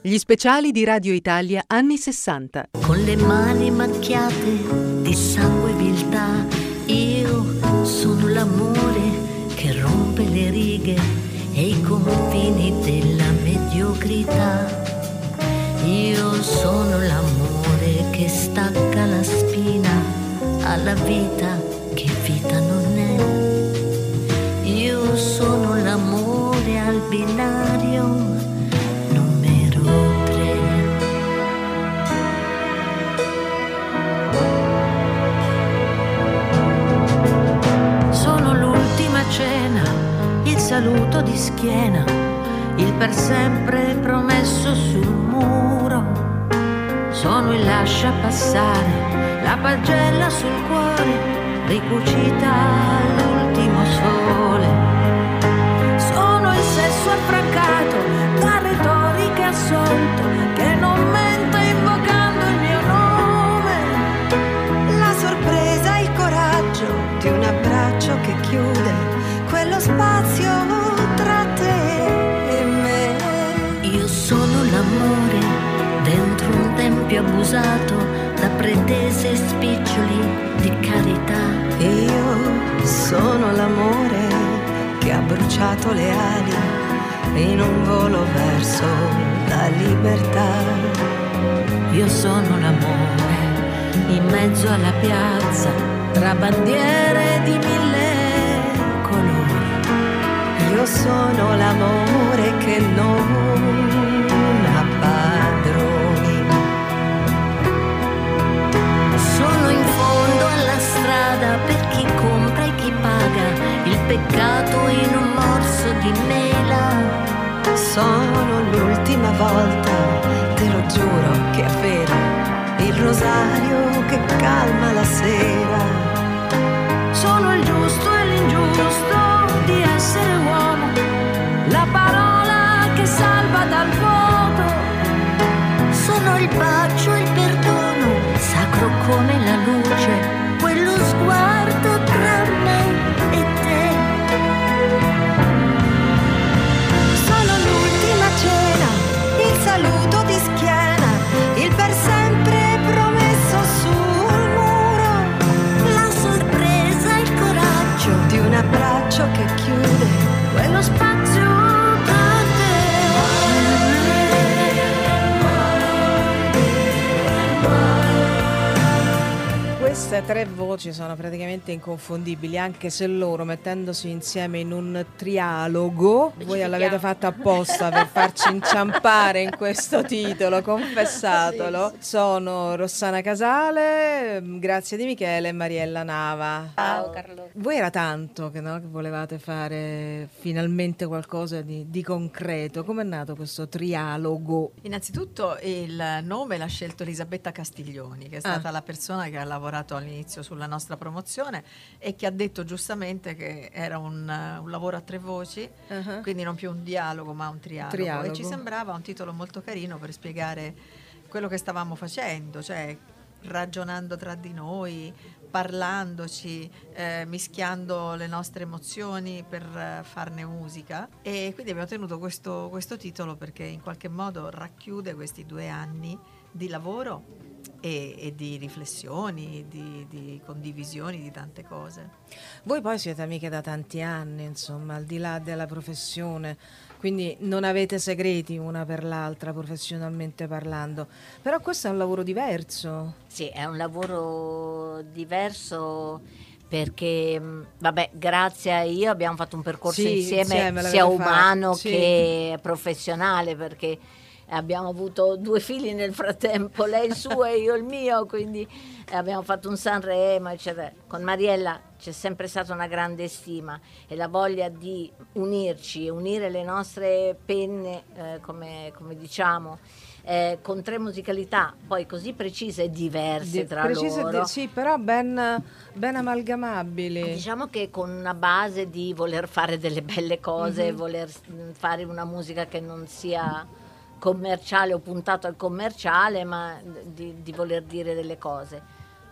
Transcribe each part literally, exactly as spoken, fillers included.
Gli speciali di Radio Italia anni sessanta. Con le mani macchiate di sangue e viltà, io sono l'amore che rompe le righe e i confini della mediocrità. Io sono l'amore che stacca la spina alla vita che vita non è. Io sono l'amore al binario cena, il saluto di schiena, il per sempre promesso sul muro. Sono il lascia passare, la pagella sul cuore, ricucita all'ultimo sole. Sono il sesso affrancato da retoriche assolto, che non mente invocando il mio nome. La sorpresa, il coraggio di un abbraccio che chiude quello spazio tra te e me. Io sono l'amore dentro un tempio abusato da pretese spiccioli di carità. Io sono l'amore che ha bruciato le ali in un volo verso la libertà. Io sono l'amore in mezzo alla piazza tra bandiere di mille. Io sono l'amore che non ha padroni. Sono in fondo alla strada per chi compra e chi paga, il peccato in un morso di mela. Sono l'ultima volta, te lo giuro, che afferro il rosario che calma la sera. Sono il giusto e l'ingiusto di essere uomo, la parola che salva dal vuoto. Sono il bacio e il perdono, sacro come la luce, quello sguardo tra me e te. Sono l'ultima cena, il saluto di schiena, il per sempre promesso sul muro. La sorpresa, il coraggio di un abbraccio che chiude quello spazio tra te. Queste tre voci sono praticamente inconfondibili, anche se loro, mettendosi insieme in un trialogo, voi l'avete fatto apposta per farci inciampare in questo titolo, confessatelo. Sì, sì. Sono Rossana Casale, Grazia Di Michele e Mariella Nava. Ciao Carlo. Voi era tanto che, no, che volevate fare finalmente qualcosa di, di concreto. Com'è nato questo trialogo? Innanzitutto il nome l'ha scelto Elisabetta Castiglioni, che è stata Ah. la persona che ha lavorato all'inizio sulla nostra promozione e che ha detto giustamente che era un, un lavoro a tre voci, uh-huh. quindi non più un dialogo ma un trialogo. trialogo. E ci sembrava un titolo molto carino per spiegare quello che stavamo facendo, cioè ragionando tra di noi, parlandoci, eh, mischiando le nostre emozioni per eh, farne musica, e quindi abbiamo tenuto questo, questo titolo perché in qualche modo racchiude questi due anni di lavoro e, e di riflessioni, di, di condivisioni di tante cose. Voi poi siete amiche da tanti anni, insomma, al di là della professione, quindi non avete segreti una per l'altra professionalmente parlando, però questo è un lavoro diverso. Sì, è un lavoro diverso perché, vabbè, Grazia e io abbiamo fatto un percorso sì, insieme, insieme sia umano sì. che professionale, perché abbiamo avuto due figli nel frattempo, lei il suo e io il mio, quindi abbiamo fatto un Sanremo, eccetera. Con Mariella c'è sempre stata una grande stima e la voglia di unirci, unire le nostre penne, eh, come, come diciamo, eh, con tre musicalità poi così precise e diverse di, tra precise loro. Di, sì, però ben, ben amalgamabili. Diciamo che con una base di voler fare delle belle cose, mm-hmm. voler fare una musica che non sia commerciale o puntato al commerciale, ma di, di voler dire delle cose.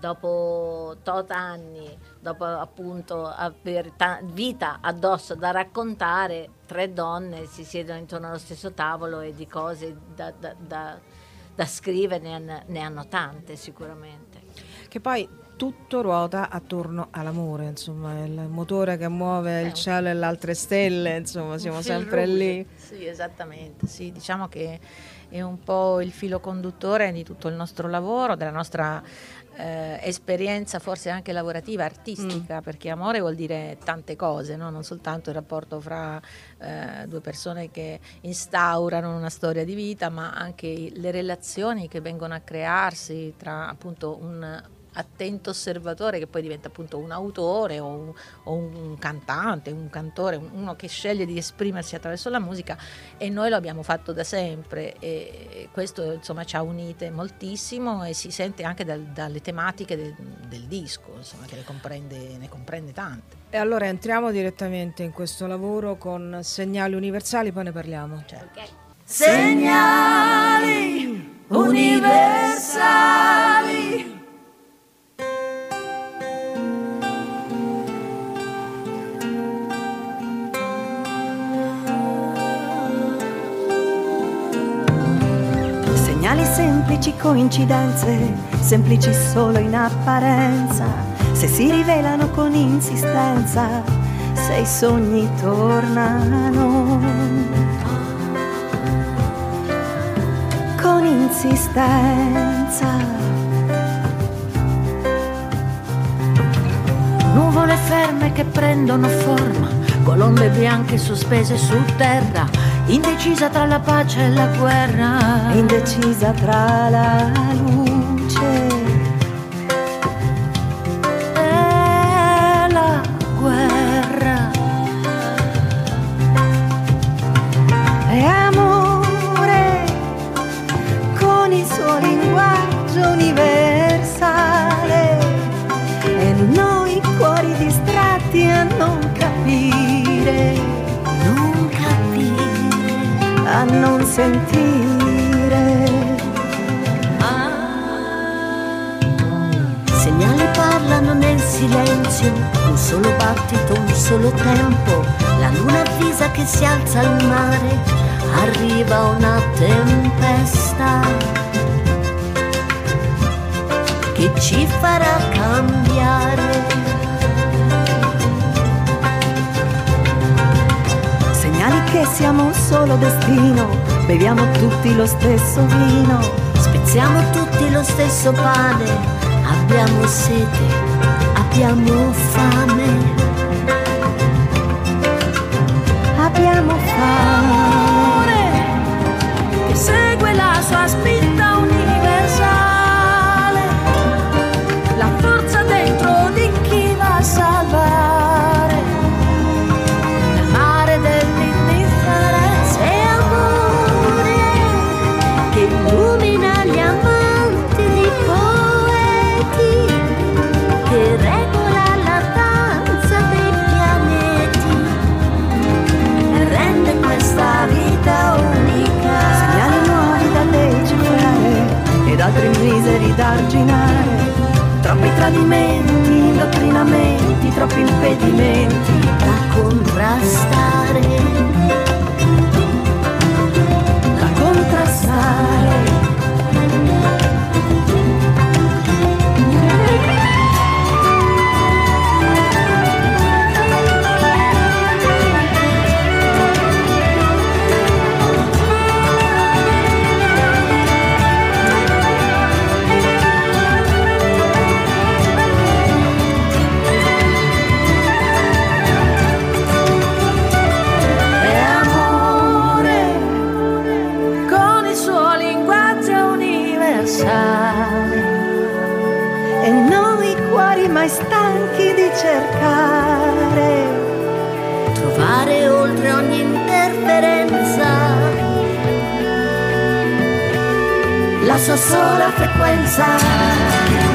dopo tot anni, dopo appunto aver ta- vita addosso da raccontare, tre donne si siedono intorno allo stesso tavolo e di cose da, da, da, da scrivere ne, hanno, ne hanno tante sicuramente. Che poi tutto ruota attorno all'amore, insomma, è il motore che muove eh, il cielo e le altre stelle, insomma, siamo sempre lì. Sì, esattamente, sì, diciamo che è un po' il filo conduttore di tutto il nostro lavoro, della nostra eh, esperienza forse anche lavorativa, artistica, mm. perché amore vuol dire tante cose, no? Non soltanto il rapporto fra eh, due persone che instaurano una storia di vita, ma anche le relazioni che vengono a crearsi tra appunto un attento osservatore che poi diventa appunto un autore o un, o un cantante, un cantore, uno che sceglie di esprimersi attraverso la musica, e noi lo abbiamo fatto da sempre, e questo insomma ci ha unite moltissimo e si sente anche dal, dalle tematiche del, del disco, insomma, che ne comprende, ne comprende tante. E allora entriamo direttamente in questo lavoro con Segnali Universali, poi ne parliamo. Certo. Okay. Segnali universali. Segnali semplici, coincidenze, semplici solo in apparenza, se si rivelano con insistenza, se i sogni tornano. Con insistenza. Nuvole ferme che prendono forma, colombe bianche sospese su terra, indecisa tra la pace e la guerra, indecisa tra la luce e la guerra. E amore con il suo linguaggio universale, e noi cuori distratti a non capire, non capire, a non sentire. ah. Segnali parlano nel silenzio, un solo battito, un solo tempo, la luna avvisa che si alza al mare, arriva una tempesta che ci farà cambiare. Segnali che siamo un solo destino, beviamo tutti lo stesso vino, spezziamo tutti lo stesso pane, abbiamo sete, abbiamo fame, abbiamo fame, che segue la sua spinta universale, la forza dentro di chi va a salvare, nel mare dell'indifferenza e amore che illumina gli amanti di poeti, che regola la danza dei pianeti e rende questa vita unica. segnali nuovi da decifrare ed altri miseri da arginare, Troppi tradimenti, indottrinamenti, troppi impedimenti da contrastare, da contrastare. e noi cuori mai stanchi di cercare, trovare oltre ogni interferenza la sua sola frequenza.